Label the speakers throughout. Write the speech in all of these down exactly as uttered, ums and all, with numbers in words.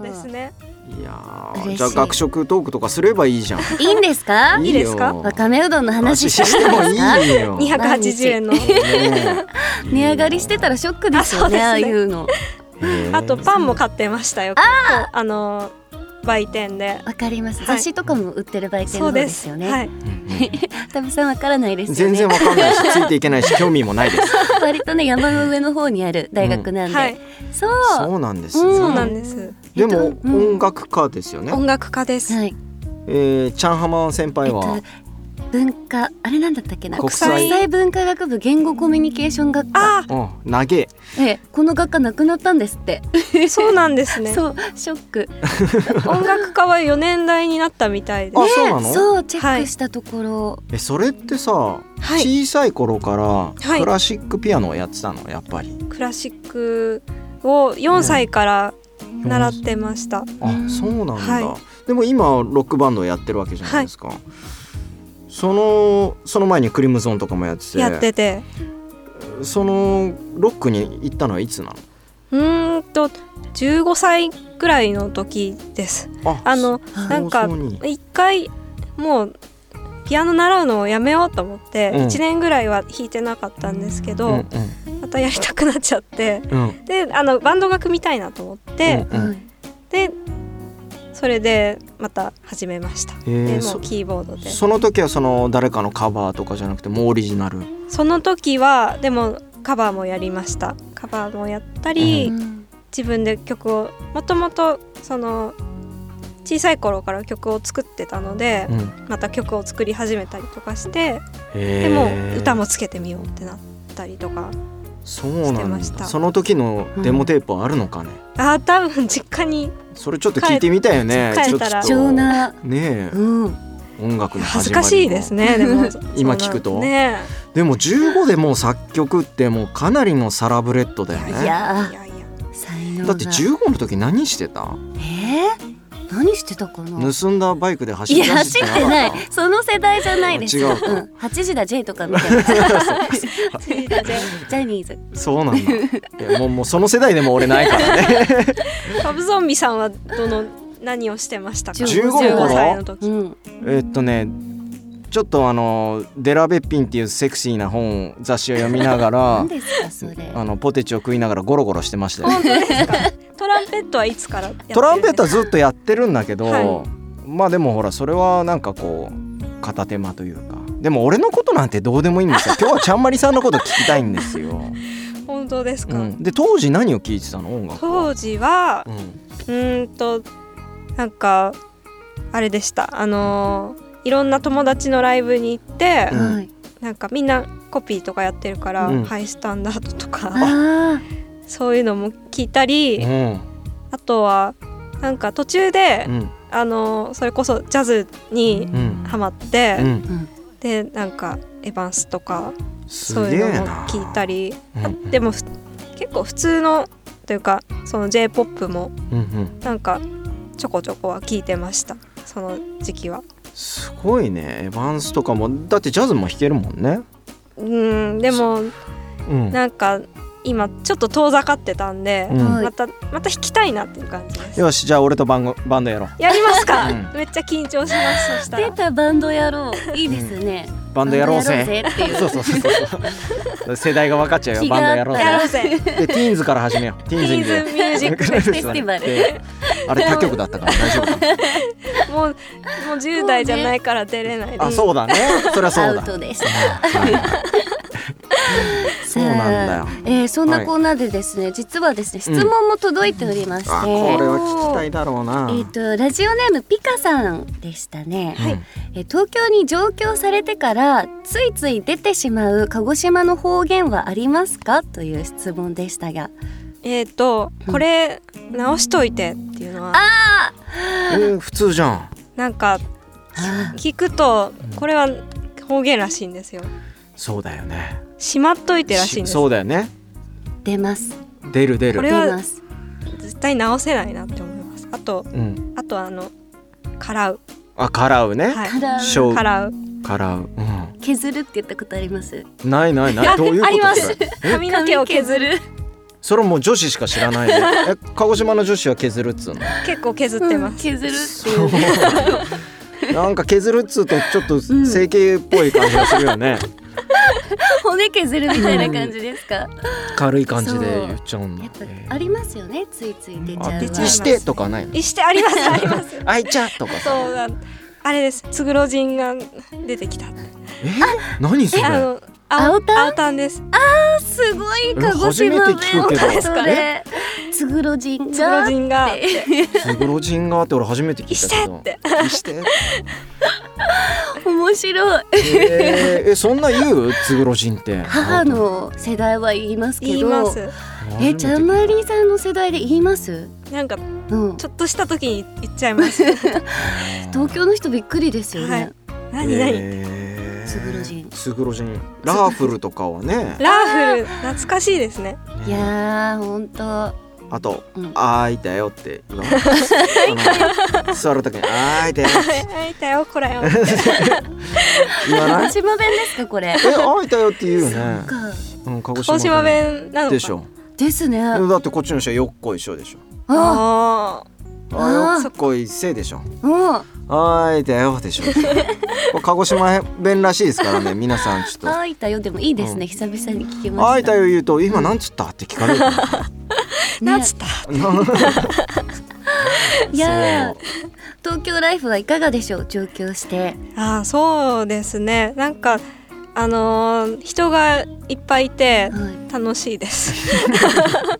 Speaker 1: ですね。
Speaker 2: いやー、じゃあ学食トークとかすればいいじゃん。
Speaker 3: いいんですか？
Speaker 1: いいですか？
Speaker 3: わかめうどんの話
Speaker 2: ししてもいいよ。
Speaker 1: にひゃくはちじゅうえんの、
Speaker 2: ね、
Speaker 3: 値上がりしてたらショックですよね、ああいうの。
Speaker 1: あとパンも買ってましたよ。ああの売店で。
Speaker 3: わかります、
Speaker 1: はい、
Speaker 3: 雑誌とかも売ってる売店の方ですよね。
Speaker 1: はい、
Speaker 3: 田部さんわからないですよね。
Speaker 2: 全然わかんないしついていけないし興味もないです。
Speaker 3: 割とね山の上の方にある大学なんで、うんはい、そう
Speaker 2: そうなんですね、
Speaker 1: うん、そうなんです。
Speaker 2: でも、えっとうん、音楽家ですよね。
Speaker 1: 音楽家です、
Speaker 3: はい。
Speaker 2: えー、チャンハマ先輩は、
Speaker 3: えっと、文化あれなんだったっけな、
Speaker 2: 国際、
Speaker 3: 国際文化学部言語コミュニケーション学科。
Speaker 2: ああ、投げ、
Speaker 3: えこの学科なくなったんですって。
Speaker 1: そうなんですね。
Speaker 3: そう、ショック。
Speaker 1: 音楽科はよねん代になったみたいで、
Speaker 2: あ、そうなの？
Speaker 3: そう、チェックしたところ、はい、
Speaker 2: えそれってさ、はい、小さい頃からクラシックピアノをやってたの？やっぱり
Speaker 1: クラシックをよんさいから習ってました、ね、
Speaker 2: あ、そうなんだ、
Speaker 1: はい、
Speaker 2: でも今ロックバンドをやってるわけじゃないですか、はい、そのその前にクリムゾンとかもやってて
Speaker 1: やってて、
Speaker 2: そのロックに行ったのはいつなの？
Speaker 1: うーんとじゅうごさいぐらいの時です。あ, あのなんか一回もうピアノ習うのをやめようと思って、うん、いちねんぐらいは弾いてなかったんですけど、うんうん、またやりたくなっちゃって、うん、であのバンドが組みたいなと思って、うんうん、でそれでまた始めました。でもキーボードで
Speaker 2: そ, その時はその誰かのカバーとかじゃなくてもうオリジナル？
Speaker 1: その時はでもカバーもやりました。カバーもやったり、うん、自分で曲をもともとその小さい頃から曲を作ってたので、うん、また曲を作り始めたりとかして、でも歌もつけてみようってなったりとかしてました。
Speaker 2: その時のデモテープはあるのかね？
Speaker 1: うん、あ、多分実家に
Speaker 2: それちょっと聞いてみたいよね。
Speaker 1: 帰ったら
Speaker 3: 貴重な
Speaker 2: ねえ、うん、音楽の始まり
Speaker 1: 恥ずかしいですね。でも
Speaker 2: 今聞くと、
Speaker 1: ね、
Speaker 2: でもじゅうごでもう作曲ってもうかなりのサラブレッドだよね。
Speaker 3: いやいやいや、才能が。
Speaker 2: だってじゅうごの時何してた？
Speaker 3: えー何してたかな。
Speaker 2: 盗んだバイクで走って
Speaker 3: いや走ってない、その世代じゃないですよ。
Speaker 2: 違うか、うん、
Speaker 3: はちじだ J とかみたいなジャニーズ。
Speaker 2: そうなんだ。いやもう、もうその世代でも俺ないからね。
Speaker 1: カブゾンビさんはどの何をしてましたか？
Speaker 2: じゅうごの頃
Speaker 1: さいの時、うん、
Speaker 2: えー、っとねちょっとあのデラベッピンっていうセクシーな本雑誌を読みながら
Speaker 3: 何ですかそれ？
Speaker 2: あのポテチを食いながらゴロゴロしてましたよ。
Speaker 1: 本当ですか？トランペットはいつからやってるんですか？
Speaker 2: トランペットはずっとやってるんだけど、はい、まあでもほらそれはなんかこう片手間というか、でも俺のことなんてどうでもいいんですよ。今日はちゃんまりさんのこと聞きたいんですよ。
Speaker 1: 本当ですか？
Speaker 2: うん、で当時何を聴いてたの？音楽は
Speaker 1: 当時は、うん、うーんとなんかあれでした。あのーいろんな友達のライブに行って、うん、なんかみんなコピーとかやってるから、うん、ハイスタンダードとかそういうのも聞いたり、うん、あとはなんか途中で、うん、あのそれこそジャズにハマって、うん、でなんかエヴァンスとかそういうのも聞いたり、うん、でも結構普通のというかその J-ポップ もなんかちょこちょこは聞いてました。その時期は
Speaker 2: すごいね。エヴァンスとかもだってジャズも弾けるもんね。
Speaker 1: うんでも、うん、なんか今ちょっと遠ざかってたんで、うん、またまた弾きたいなっていう感じです。
Speaker 2: よしじゃあ俺とバンド、バンドやろう。
Speaker 1: やりますか、うん、めっちゃ緊張します。そしたら
Speaker 3: 出たバンドやろう。いいですね、
Speaker 2: うん、バンドやろうぜっていうそうそうそうそう世代が分かっちゃうよ。バンドやろうぜ
Speaker 1: やろうぜで
Speaker 2: ティーンズから始めよう。ティーンズ
Speaker 1: ミュージックフェスティバル
Speaker 2: あれ他局だったから大丈夫か
Speaker 1: もう、もうじゅう代じゃないから出れないです。
Speaker 2: あ、そうだね。そりゃそうだ。
Speaker 3: アウトです。
Speaker 2: そうなんだよ。
Speaker 3: えー、そんなコーナーでですね、はい、実はですね質問も届いておりまして、うん、
Speaker 2: あ、これは聞きたいだろうな。
Speaker 3: えーと、ラジオネームピカさんでしたね、はい。えー、東京に上京されてからついつい出てしまう鹿児島の方言はありますかという質問でしたが、
Speaker 1: えーとこれ直しといてっていうのは、
Speaker 3: あ
Speaker 2: ー、えー、普通じゃん。
Speaker 1: なんか聞くとこれは方言らしいんですよ。
Speaker 2: そうだよね。
Speaker 1: しまっといてらしいんです。
Speaker 2: そうだよね。
Speaker 3: 出ます。
Speaker 2: 出る出る。
Speaker 1: これは絶対直せないなって思います。あと、うん、あとあのからう。
Speaker 2: あ、からうね。
Speaker 1: はい、
Speaker 2: からう。からう。うん。
Speaker 3: 削るって言ったことあります？
Speaker 2: ないないない。どういうこと？
Speaker 1: あります。髪の毛を削る。
Speaker 2: それもう女子しか知らないね。え鹿児島の女子は削るっつうの？
Speaker 1: 結構削ってます、
Speaker 3: うん、削るっていう
Speaker 2: なんか削るっつうとちょっと整形っぽい感じがするよね、
Speaker 3: うん、骨削るみたいな感じですか？
Speaker 2: 軽い感じで言っちゃうんだ。
Speaker 3: やっぱありますよね、ついつい出ちゃう。
Speaker 1: 出ちゃいます。
Speaker 2: してとかないの？
Speaker 1: してありますあります。
Speaker 2: あいちゃとかさ。
Speaker 1: そうだ、あれです。つぐろじんが出てきた。
Speaker 2: え何それ？
Speaker 1: あの
Speaker 3: 青タン？
Speaker 1: 青タンです。
Speaker 3: あー、すごい鹿児島弁ですかね。つぐろじんが
Speaker 1: つぐろじんが
Speaker 2: つぐろじんがって俺初めて聞いたけど。
Speaker 1: して
Speaker 2: ってして
Speaker 3: 面白い。
Speaker 2: えー、えそんな言う？つぐろじんって
Speaker 3: 母の世代は言いますけど。
Speaker 1: 言います。
Speaker 3: え、ちゃんまりさんの世代で言います？
Speaker 1: なんか、
Speaker 3: うん、
Speaker 1: ちょっとした時に言っちゃいます。
Speaker 3: 東京の人びっくりですよね、はい、
Speaker 1: 何何、
Speaker 3: えー、つぐろじん
Speaker 2: つぐろじんラーフルとかはね
Speaker 1: ラーフル懐かしいですね。
Speaker 3: いやーほんと。
Speaker 2: あと、
Speaker 3: うん、
Speaker 2: あーいたよって言わない座るときにあーいたよ
Speaker 1: あーいたよこらよ
Speaker 2: 言わない？
Speaker 3: 鹿児島弁ですかこれ？
Speaker 2: え、あーいたよって言うよね。
Speaker 3: うん、
Speaker 2: 鹿児
Speaker 1: 島, 島弁なのか
Speaker 2: でしょ。
Speaker 3: ですね。だ
Speaker 2: ってこっちの人はよっこいしょでしょ。
Speaker 1: あ
Speaker 2: ああよっこいせでしょ。
Speaker 3: うん、
Speaker 2: あーいたよでしょ。これ鹿児島弁らしいですからね。皆さんちょっと
Speaker 3: あーいたよでもいいですね、うん、久々に聞きました。
Speaker 2: あーいたよ言うと今なんつったって聞かれる
Speaker 1: なんつった。
Speaker 3: いや東京ライフはいかがでしょう？上京して。
Speaker 1: あーそうですね、なんかあのー、人がいっぱいいて楽しいです、はい、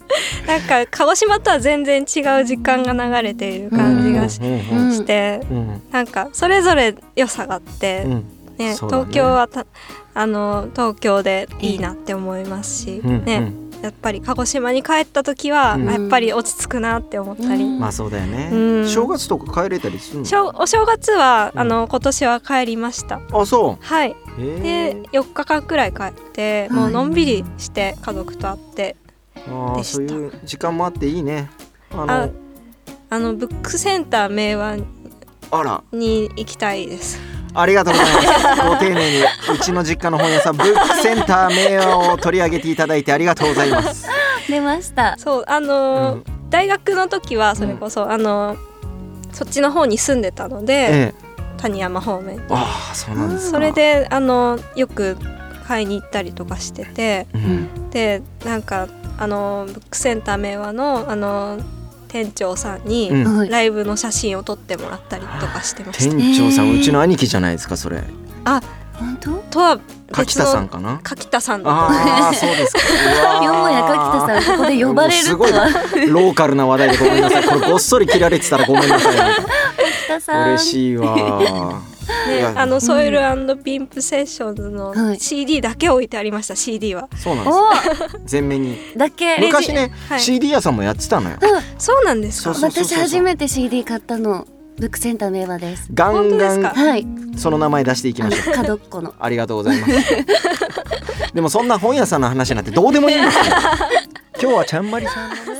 Speaker 1: なんか鹿児島とは全然違う時間が流れている感じが し,、うん、して、うん、なんかそれぞれ良さがあって、うんねね、東京はたあの東京でいいなって思いますし、うんねうんやっぱり鹿児島に帰った時は、うん、やっぱり落ち着くなって思ったり、うん、
Speaker 2: まあそうだよね、うん、正月とか帰れたりするの？
Speaker 1: お正月は、うん、あの今年は帰りました。
Speaker 2: あ、そう。
Speaker 1: はい。でよっかかんくらい帰ってもうのんびりして家族と会ってでした。
Speaker 2: あ、そういう時間もあっていいね。
Speaker 1: あの あ, あのブックセンター明和に行きたいです。
Speaker 2: ありがとうございます。ご丁寧にうちの実家の本屋さんブックセンター明和を取り上げていただいてありがとうございます。
Speaker 3: 出ました。
Speaker 1: そうあのーうん、大学の時はそれこそ、うん、あのー、そっちの方に住んでたので、ええ、谷山方面に。
Speaker 2: ああ、そうなんですか。
Speaker 1: それであのー、よく買いに行ったりとかしてて、うん、でなんかあのー、ブックセンター明和のあのー店長さんにライブの写真を撮ってもらったりとかしてました。
Speaker 2: 店長さん、うちの兄貴じゃないですかそれ。
Speaker 1: あ、
Speaker 3: 本当？
Speaker 1: とは
Speaker 2: 柿田さんかな。
Speaker 1: 柿田さんだと。
Speaker 2: ああ、そうですか。
Speaker 3: よもや柿田さんここで呼ばれるとは。
Speaker 2: すごいローカルな話題でごめんなさい。これごっそり切られてたらごめんなさい。
Speaker 3: 柿田さん
Speaker 2: 嬉しいわ。
Speaker 1: ね、あのソイル&ピンプセッションズの シーディー だけ置いてありました。 シーディー は
Speaker 2: そうなんです全面に
Speaker 3: だけ。
Speaker 2: 昔ね、はい、シーディー 屋さんもやってたのよ、
Speaker 1: うん、そうなんですか。
Speaker 3: そうそうそうそう、私初めて シーディー 買ったのブックセンター明和です。
Speaker 2: ガンガン、
Speaker 3: はい、
Speaker 2: その名前出していきましょう。
Speaker 3: 角っこの
Speaker 2: ありがとうございますでもそんな本屋さんの話なんてどうでもいいんですよ今日はちゃんまりさんのね